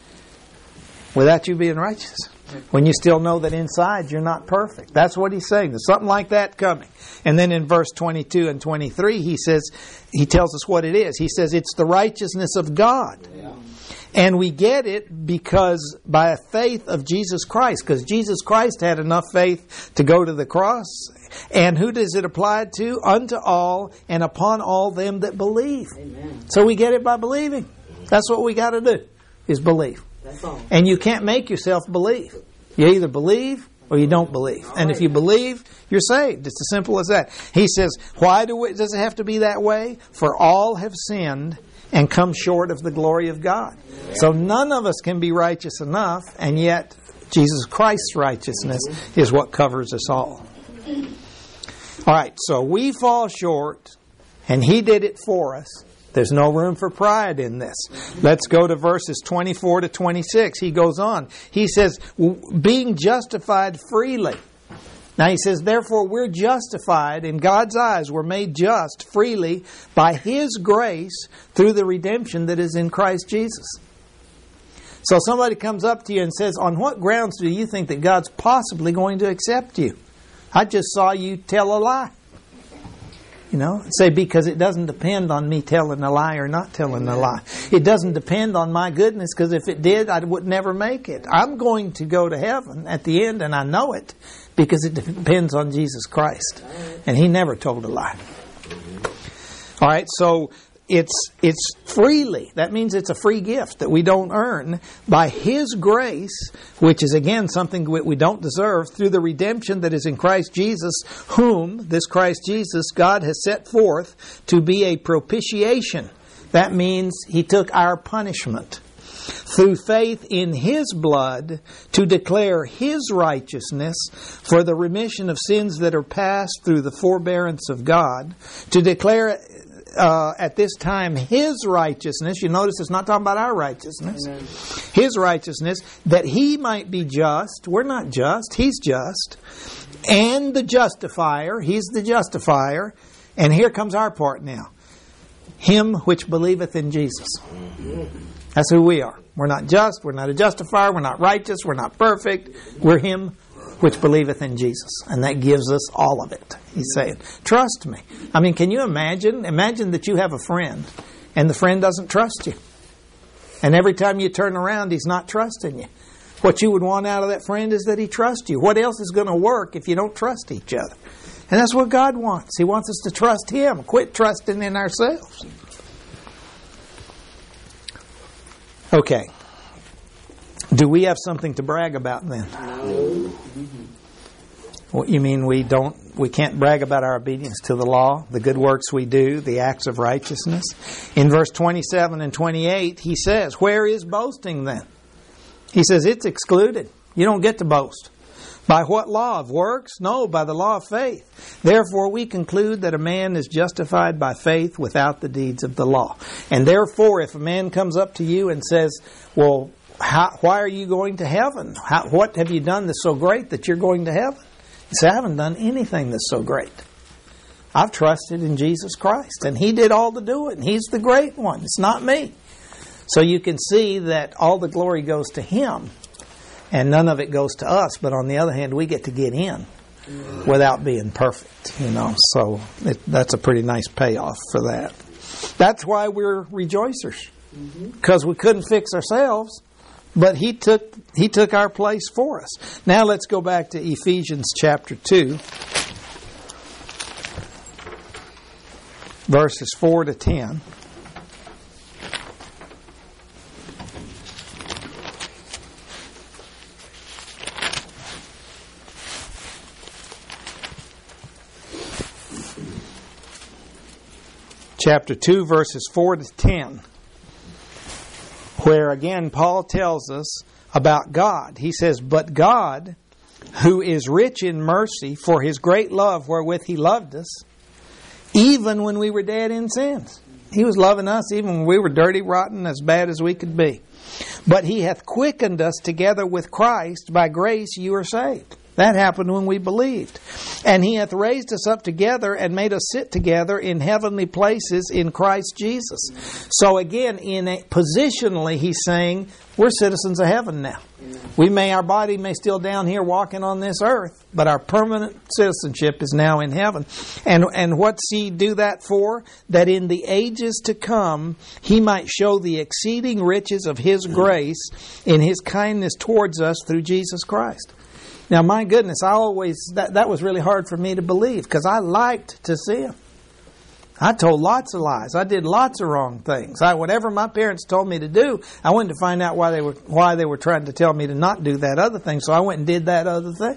without you being righteous, when you still know that inside you're not perfect. That's what he's saying. There's something like that coming. And then in verse twenty-two and twenty-three, he says, he tells us what it is. He says it's the righteousness of God. Yeah. And we get it because by a faith of Jesus Christ, because Jesus Christ had enough faith to go to the cross. And who does it apply to? Unto all and upon all them that believe. Amen. So we get it by believing. That's what we got to do, is believe. That's all. And you can't make yourself believe. You either believe or you don't believe. And if you believe, you're saved. It's as simple as that. He says, why do we, does it have to be that way? For all have sinned and come short of the glory of God. Yeah. So none of us can be righteous enough, and yet Jesus Christ's righteousness is what covers us all. All right, so we fall short, and He did it for us. There's no room for pride in this. Let's go to verses twenty-four to twenty-six. He goes on. He says, being justified freely. Now he says, therefore we're justified in God's eyes. We're made just freely by His grace through the redemption that is in Christ Jesus. So somebody comes up to you and says, on what grounds do you think that God's possibly going to accept you? I just saw you tell a lie. You know, say, because it doesn't depend on me telling a lie or not telling a lie. It doesn't depend on my goodness, because if it did, I would never make it. I'm going to go to heaven at the end, and I know it, because it depends on Jesus Christ. And He never told a lie. All right, so it's it's freely. That means it's a free gift that we don't earn, by His grace, which is again something we don't deserve, through the redemption that is in Christ Jesus, whom, this Christ Jesus, God has set forth to be a propitiation. That means He took our punishment through faith in His blood, to declare His righteousness for the remission of sins that are past through the forbearance of God, to declare Uh, at this time His righteousness. You notice it's not talking about our righteousness. Amen. His righteousness, that He might be just. We're not just. He's just. And the justifier. He's the justifier. And here comes our part now. Him which believeth in Jesus. That's who we are. We're not just. We're not a justifier. We're not righteous. We're not perfect. We're Him which believeth in Jesus. And that gives us all of it. He's saying, trust me. I mean, can you imagine? Imagine that you have a friend, and the friend doesn't trust you. And every time you turn around, he's not trusting you. What you would want out of that friend is that he trusts you. What else is going to work if you don't trust each other? And that's what God wants. He wants us to trust Him. Quit trusting in ourselves. Okay. Do we have something to brag about then? No. What you mean we don't? We can't brag about our obedience to the law, the good works we do, the acts of righteousness. In verse twenty-seven and twenty-eight, he says, "Where is boasting then?" He says it's excluded. You don't get to boast. By what law? Of works? No, by the law of faith. Therefore we conclude that a man is justified by faith without the deeds of the law. And therefore, if a man comes up to you and says, well, how, why are you going to heaven? How, what have you done that's so great that you're going to heaven? You say, I haven't done anything that's so great. I've trusted in Jesus Christ, and He did all the doing. He's the great one. It's not me. So you can see that all the glory goes to Him, and none of it goes to us. But on the other hand, we get to get in without being perfect, you know. So it, that's a pretty nice payoff for that. That's why we're rejoicers, because we couldn't fix ourselves, but He took He took our place for us. Now let's go back to Ephesians chapter two. Verses four to ten. Chapter two, verses four to ten. Where again Paul tells us about God. He says, but God, who is rich in mercy for His great love wherewith He loved us, even when we were dead in sins. He was loving us even when we were dirty, rotten, as bad as we could be. But He hath quickened us together with Christ. By grace you are saved. That happened when we believed. And He hath raised us up together and made us sit together in heavenly places in Christ Jesus. So again, in a, positionally, He's saying, we're citizens of heaven now. We may, our body may still down here walking on this earth, but our permanent citizenship is now in heaven. And and what's He do that for? That in the ages to come, He might show the exceeding riches of His grace in His kindness towards us through Jesus Christ. Now, my goodness, I always, that, that was really hard for me to believe, because I liked to sin. I told lots of lies. I did lots of wrong things. I, whatever my parents told me to do, I wanted to find out why they were why they were trying to tell me to not do that other thing. So I went and did that other thing.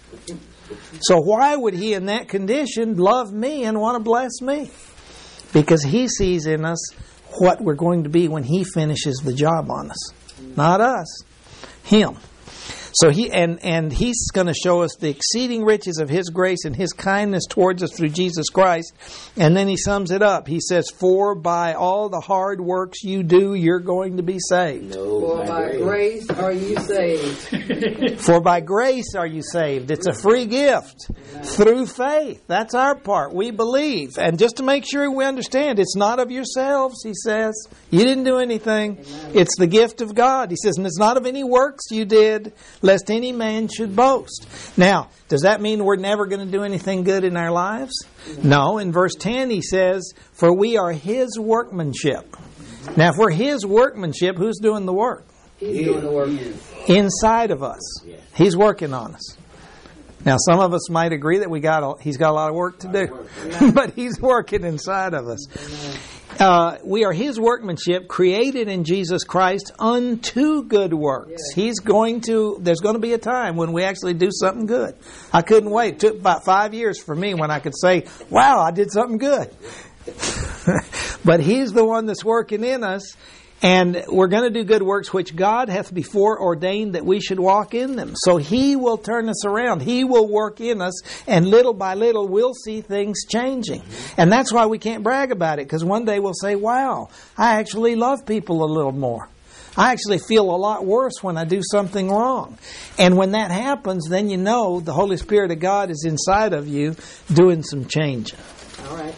So why would He, in that condition, love me and want to bless me? Because He sees in us what we're going to be when He finishes the job on us. Not us. Him. So he and, and he's going to show us the exceeding riches of His grace and His kindness towards us through Jesus Christ. And then he sums it up. He says, for by all the hard works you do, you're going to be saved. No, for by grace. grace are you saved. For by grace are you saved. It's a free gift through faith. That's our part. We believe. And just to make sure we understand, it's not of yourselves, he says. You didn't do anything. Amen. It's the gift of God. He says, and it's not of any works you did, lest any man should boast. Now, does that mean we're never going to do anything good in our lives? No. In verse ten he says, for we are His workmanship. Now, if we're His workmanship, who's doing the work? He's doing the work. Inside of us. He's working on us. Now, some of us might agree that we got a, He's got a lot of work to do. But He's working inside of us. Uh, we are His workmanship, created in Jesus Christ unto good works. Yeah. He's going to, there's going to be a time when we actually do something good. I couldn't wait. It took about five years for me when I could say, wow, I did something good. But He's the one that's working in us. And we're going to do good works which God hath before ordained that we should walk in them. So He will turn us around. He will work in us. And little by little we'll see things changing. And that's why we can't brag about it. Because one day we'll say, wow, I actually love people a little more. I actually feel a lot worse when I do something wrong. And when that happens, then you know the Holy Spirit of God is inside of you doing some changing. All right.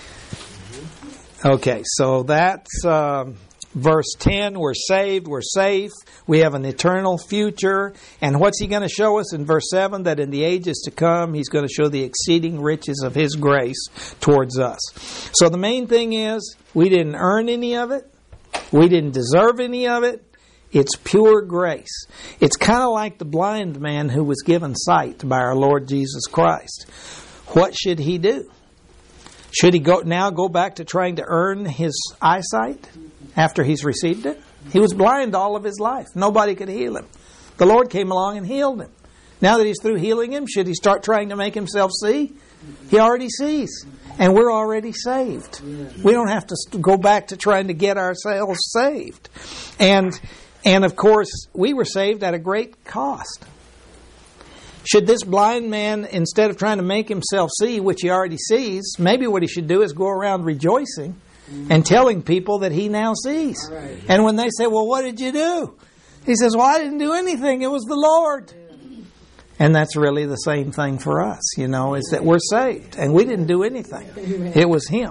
Okay, so that's... Um, Verse ten, we're saved, we're safe, we have an eternal future. And what's He going to show us in verse seven? That in the ages to come, He's going to show the exceeding riches of His grace towards us. So the main thing is, we didn't earn any of it. We didn't deserve any of it. It's pure grace. It's kind of like the blind man who was given sight by our Lord Jesus Christ. What should he do? Should he go now go back to trying to earn his eyesight after he's received it? He was blind all of his life. Nobody could heal him. The Lord came along and healed him. Now that He's through healing him, should he start trying to make himself see? He already sees. And we're already saved. We don't have to go back to trying to get ourselves saved. And, and of course, we were saved at a great cost. Should this blind man, instead of trying to make himself see, which he already sees, maybe what he should do is go around rejoicing and telling people that he now sees. Right. And when they say, well, what did you do? He says, well, I didn't do anything. It was the Lord. And that's really the same thing for us, you know, is that we're saved. And we didn't do anything. It was Him.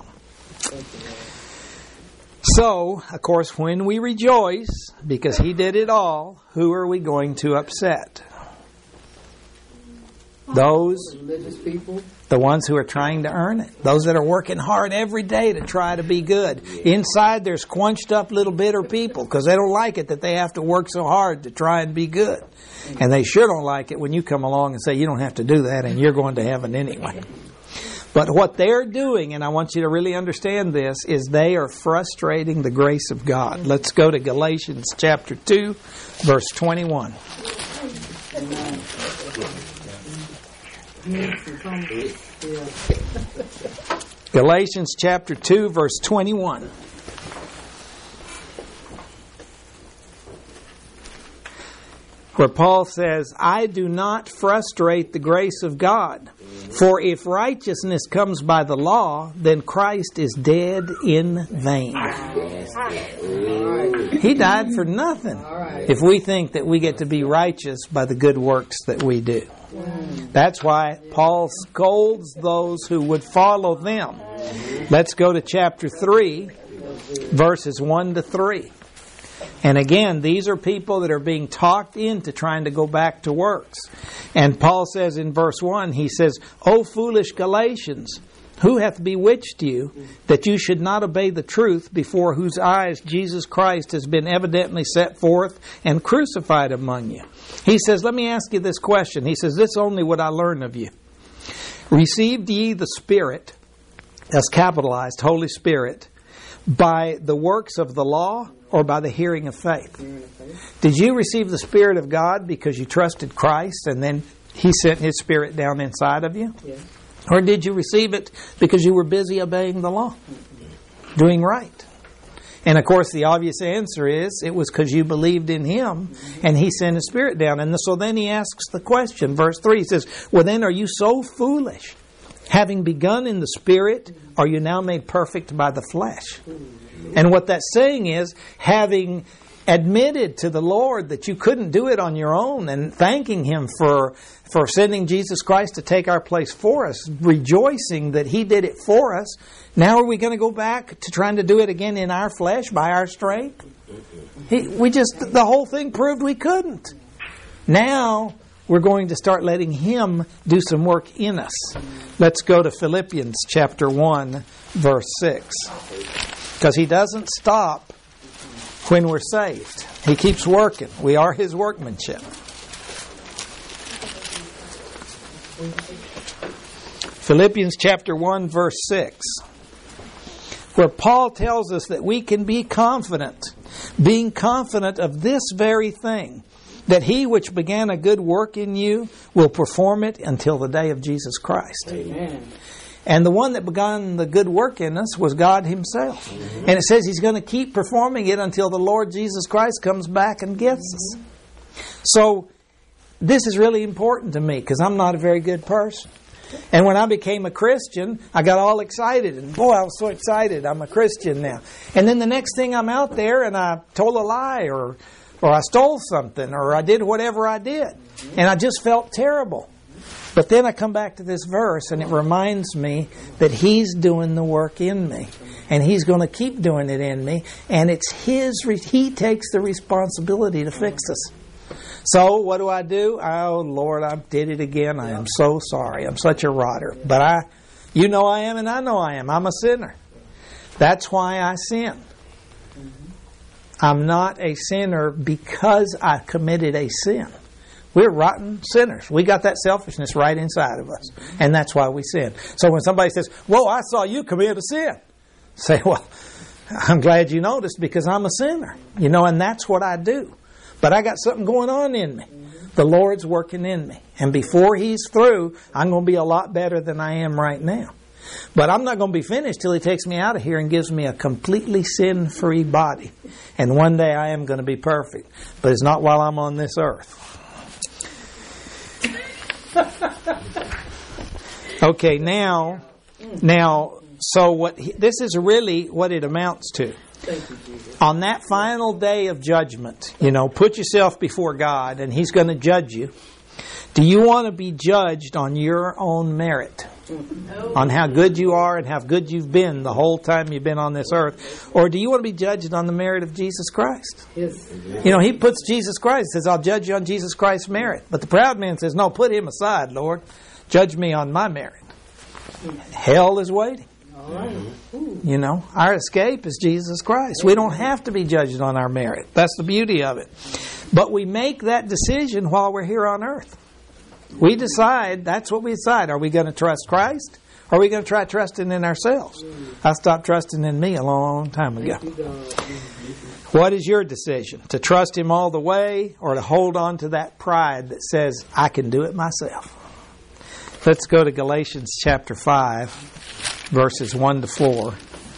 So, of course, when we rejoice, because He did it all, who are we going to upset? Those, Religious people. the ones who are trying to earn it. Those that are working hard every day to try to be good. Inside there's quenched up little bitter people because they don't like it that they have to work so hard to try and be good. And they sure don't like it when you come along and say you don't have to do that and you're going to heaven anyway. But what they're doing, and I want you to really understand this, is they are frustrating the grace of God. Let's go to Galatians chapter two, verse twenty-one. Galatians chapter two, verse twenty-one. Where Paul says, I do not frustrate the grace of God. For if righteousness comes by the law, then Christ is dead in vain. He died for nothing if we think that we get to be righteous by the good works that we do. That's why Paul scolds those who would follow them. Let's go to chapter three, verses one to three. And again, these are people that are being talked into trying to go back to works. And Paul says in verse one, he says, O foolish Galatians, who hath bewitched you, that you should not obey the truth, before whose eyes Jesus Christ has been evidently set forth and crucified among you? He says, let me ask you this question. He says, this only would I learn of you. Received ye the Spirit, that's capitalized, Holy Spirit, by the works of the law or by the hearing of faith? Did you receive the Spirit of God because you trusted Christ and then He sent His Spirit down inside of you? Yeah. Or did you receive it because you were busy obeying the law, doing right? And of course the obvious answer is it was because you believed in Him and He sent His Spirit down. And so then he asks the question, verse three, he says, well then are you so foolish? Having begun in the Spirit, are you now made perfect by the flesh? And what that's saying is, having admitted to the Lord that you couldn't do it on your own and thanking Him for, for sending Jesus Christ to take our place for us, rejoicing that He did it for us, now are we going to go back to trying to do it again in our flesh by our strength? He, we just, the whole thing proved we couldn't. Now we're going to start letting Him do some work in us. Let's go to Philippians chapter one, verse six. Because He doesn't stop when we're saved. He keeps working. We are His workmanship. Philippians chapter one, verse six. Where Paul tells us that we can be confident, being confident of this very thing, that He which began a good work in you will perform it until the day of Jesus Christ. Amen. And the one that began the good work in us was God Himself. Mm-hmm. And it says He's going to keep performing it until the Lord Jesus Christ comes back and gets us. So this is really important to me because I'm not a very good person. And when I became a Christian, I got all excited. And boy, I was so excited. I'm a Christian now. And then the next thing I'm out there and I told a lie or or I stole something or I did whatever I did. And I just felt terrible. But then I come back to this verse and it reminds me that He's doing the work in me. And He's going to keep doing it in me. And it's His, He takes the responsibility to fix us. So what do I do? Oh, Lord, I did it again. I am so sorry. I'm such a rotter. But I, you know I am and I know I am. I'm a sinner. That's why I sin. I'm not a sinner because I committed a sin. We're rotten sinners. We got that selfishness right inside of us. And that's why we sin. So when somebody says, whoa, I saw you commit a sin. Say, well, I'm glad you noticed because I'm a sinner. You know, and that's what I do. But I got something going on in me. The Lord's working in me. And before He's through, I'm going to be a lot better than I am right now. But I'm not going to be finished till He takes me out of here and gives me a completely sin-free body. And one day I am going to be perfect. But it's not while I'm on this earth. Okay, now, now, so what? This is really what it amounts to. Thank you, Jesus. On that final day of judgment, you know, put yourself before God, and He's going to judge you. Do you want to be judged on your own merit? On how good you are and how good you've been the whole time you've been on this earth? Or do you want to be judged on the merit of Jesus Christ? Yes. You know, He puts Jesus Christ, says, I'll judge you on Jesus Christ's merit. But the proud man says, no, put Him aside, Lord. Judge me on my merit. Hell is waiting. All right. You know, our escape is Jesus Christ. We don't have to be judged on our merit. That's the beauty of it. But we make that decision while we're here on earth. We decide, that's what we decide. Are we going to trust Christ? Or are we going to try trusting in ourselves? I stopped trusting in me a long time ago. What is your decision? To trust Him all the way, or to hold on to that pride that says, I can do it myself? Let's go to Galatians chapter five, verses one to four.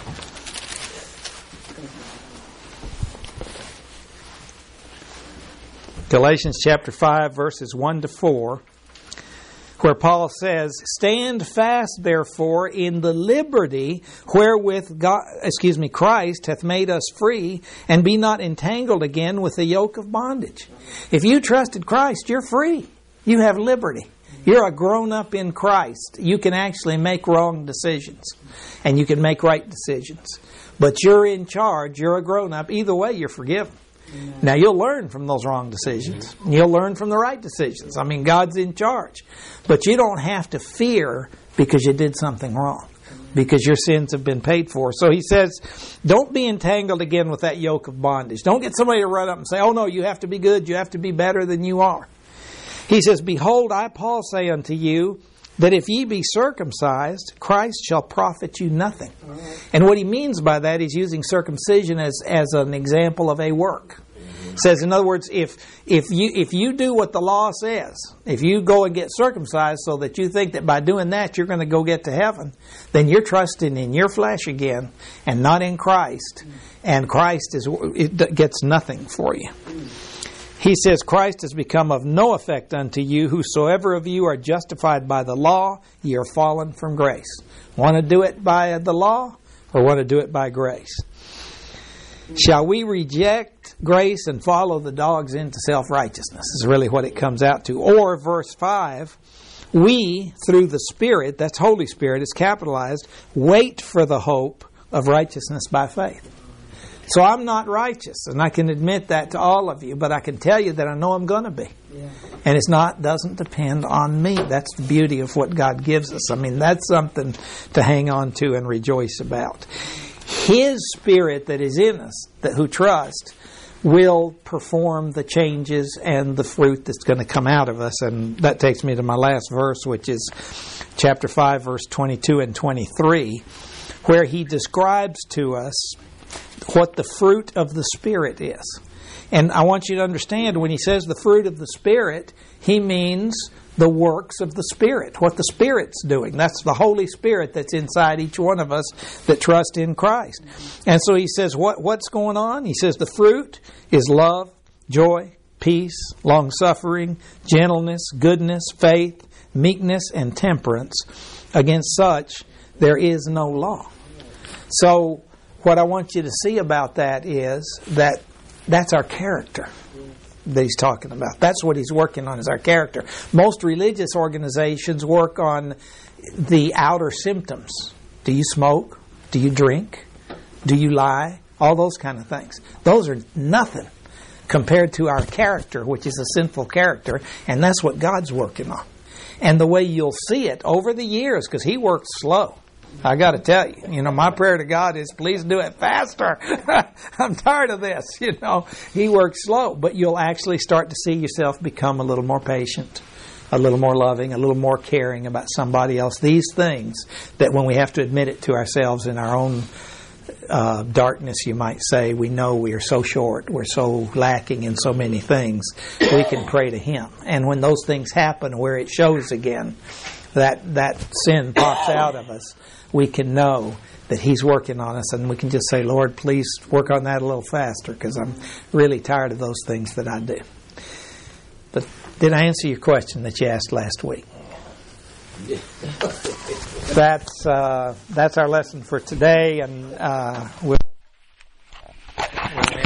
Galatians chapter five, verses one to four, where Paul says, Stand fast, therefore, in the liberty wherewith God, excuse me, Christ hath made us free, and be not entangled again with the yoke of bondage. If you trusted Christ, you're free. You have liberty. You're a grown-up in Christ. You can actually make wrong decisions, and you can make right decisions. But you're in charge. You're a grown-up. Either way, you're forgiven. Amen. Now, you'll learn from those wrong decisions. You'll learn from the right decisions. I mean, God's in charge. But you don't have to fear because you did something wrong, because your sins have been paid for. So he says, don't be entangled again with that yoke of bondage. Don't get somebody to run up and say, oh, no, you have to be good. You have to be better than you are. He says, Behold, I, Paul, say unto you, that if ye be circumcised, Christ shall profit you nothing. Right. And what he means by that, he's using circumcision as, as an example of a work. Mm-hmm. Says, in other words, if if you if you do what the law says, if you go and get circumcised so that you think that by doing that you're going to go get to heaven, then you're trusting in your flesh again and not in Christ. Mm-hmm. And Christ is it gets nothing for you. Mm-hmm. He says, Christ has become of no effect unto you. Whosoever of you are justified by the law, ye are fallen from grace. Want to do it by the law, or want to do it by grace? Shall we reject grace and follow the dogs into self-righteousness? Is really what it comes out to. Or, verse five, we, through the Spirit, that's Holy Spirit, is capitalized, wait for the hope of righteousness by faith. So I'm not righteous, and I can admit that to all of you, but I can tell you that I know I'm going to be. Yeah. And it's not, doesn't depend on me. That's the beauty of what God gives us. I mean, that's something to hang on to and rejoice about. His Spirit that is in us, that who trust, will perform the changes and the fruit that's going to come out of us. And that takes me to my last verse, which is chapter five, verse twenty-two and twenty-three, where he describes to us what the fruit of the Spirit is. And I want you to understand, when he says the fruit of the Spirit, he means the works of the Spirit, what the Spirit's doing. That's the Holy Spirit that's inside each one of us that trust in Christ. And so he says, what, what's going on? He says the fruit is love, joy, peace, long-suffering, gentleness, goodness, faith, meekness, and temperance. Against such there is no law. So what I want you to see about that is that that's our character that he's talking about. That's what he's working on, is our character. Most religious organizations work on the outer symptoms. Do you smoke? Do you drink? Do you lie? All those kind of things. Those are nothing compared to our character, which is a sinful character, and that's what God's working on. And the way you'll see it over the years, because he works slow. I got to tell you, you know, my prayer to God is, please do it faster. I'm tired of this, you know. He works slow, but you'll actually start to see yourself become a little more patient, a little more loving, a little more caring about somebody else. These things that when we have to admit it to ourselves in our own uh, darkness, you might say, we know we are so short, we're so lacking in so many things, we can pray to Him. And when those things happen where it shows again, that that sin pops out of us, we can know that He's working on us, and we can just say, Lord, please work on that a little faster, because I'm really tired of those things that I do. But did I answer your question that you asked last week? That's uh, that's our lesson for today, and uh, we'll